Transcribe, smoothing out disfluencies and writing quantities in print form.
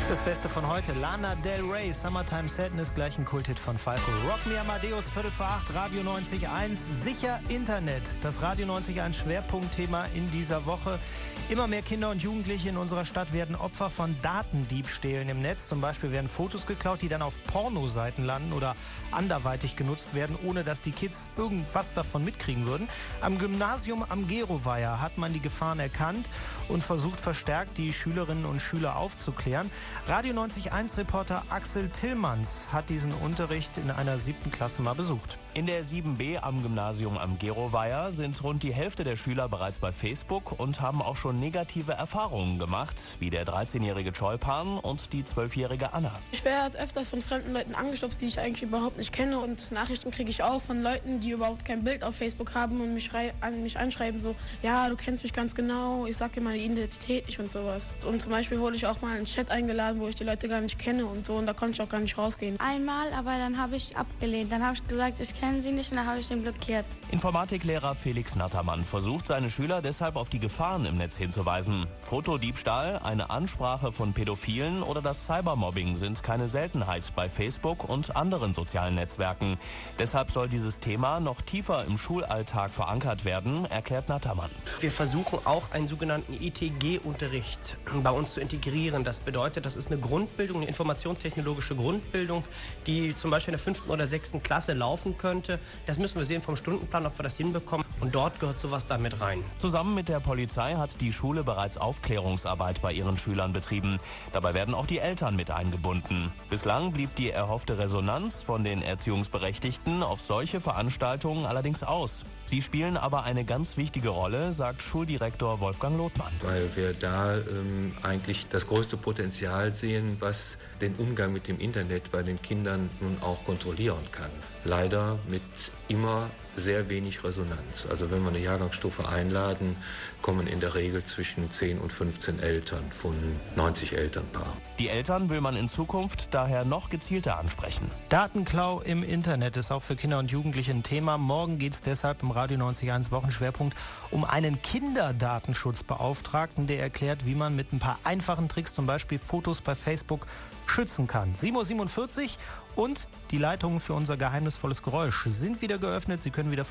Das Beste von heute, Lana Del Rey, Summertime Sadness, gleich ein Kulthit von Falco. Rock Me Amadeus, 7:45, Radio 90.1, sicher Internet. Das Radio 90.1 Schwerpunktthema in dieser Woche. Immer mehr Kinder und Jugendliche in unserer Stadt werden Opfer von Datendiebstählen im Netz. Zum Beispiel werden Fotos geklaut, die dann auf Pornoseiten landen oder anderweitig genutzt werden, ohne dass die Kids irgendwas davon mitkriegen würden. Am Gymnasium am Geroweiher hat man die Gefahren erkannt und versucht verstärkt, die Schülerinnen und Schüler aufzuklären. Radio 90.1-Reporter Axel Tillmanns hat diesen Unterricht in einer 7. Klasse mal besucht. In der 7b am Gymnasium am Geroweiher sind rund die Hälfte der Schüler bereits bei Facebook und haben auch schon negative Erfahrungen gemacht, wie der 13-jährige Choi-Pan und die 12-jährige Anna. Ich werde öfters von fremden Leuten angestupst, die ich eigentlich überhaupt nicht kenne, und Nachrichten kriege ich auch von Leuten, die überhaupt kein Bild auf Facebook haben und mich anschreiben so, ja, du kennst mich ganz genau, ich sag dir meine Identität nicht und sowas. Und zum Beispiel wurde ich auch mal in einen Chat eingeladen, wo ich die Leute gar nicht kenne und so, und da konnte ich auch gar nicht rausgehen. Einmal, aber dann habe ich abgelehnt. Dann habe ich gesagt, ich kenne sie nicht, und dann habe ich den blockiert. Informatiklehrer Felix Nattermann versucht, seine Schüler deshalb auf die Gefahren im Netz hinzuweisen. Fotodiebstahl, eine Ansprache von Pädophilen oder das Cybermobbing sind keine Seltenheit bei Facebook und anderen sozialen Netzwerken. Deshalb soll dieses Thema noch tiefer im Schulalltag verankert werden, erklärt Nattermann. Wir versuchen auch einen sogenannten ITG-Unterricht bei uns zu integrieren. Das bedeutet, das ist eine Grundbildung, eine informationstechnologische Grundbildung, die zum Beispiel in der 5. oder 6. Klasse laufen könnte. Das müssen wir sehen vom Stundenplan, ob wir das hinbekommen. Und dort gehört sowas da mit rein. Zusammen mit der Polizei hat die Schule bereits Aufklärungsarbeit bei ihren Schülern betrieben. Dabei werden auch die Eltern mit eingebunden. Bislang blieb die erhoffte Resonanz von den Erziehungsberechtigten auf solche Veranstaltungen allerdings aus. Sie spielen aber eine ganz wichtige Rolle, sagt Schuldirektor Wolfgang Lothmann. Weil wir da eigentlich das größte Potenzial sehen, was den Umgang mit dem Internet bei den Kindern nun auch kontrollieren kann. Leider mit immer sehr wenig Resonanz. Also wenn wir eine Jahrgangsstufe einladen, kommen in der Regel zwischen 10 und 15 Eltern von 90 Elternpaaren. Die Eltern will man in Zukunft daher noch gezielter ansprechen. Datenklau im Internet ist auch für Kinder und Jugendliche ein Thema. Morgen geht es deshalb im Radio 90.1 Wochenschwerpunkt um einen Kinderdatenschutzbeauftragten, der erklärt, wie man mit ein paar einfachen Tricks, zum Beispiel Fotos bei Facebook, schützen kann. 7:47 Uhr und die Leitungen für unser geheimnisvolles Geräusch sind wieder geöffnet. Sie können wieder